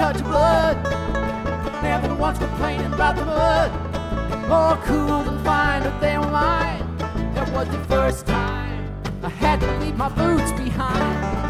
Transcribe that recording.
touch of blood. Never once complaining about the mud. More cool than fine, but they were mine. That was the first time I had to leave my boots behind.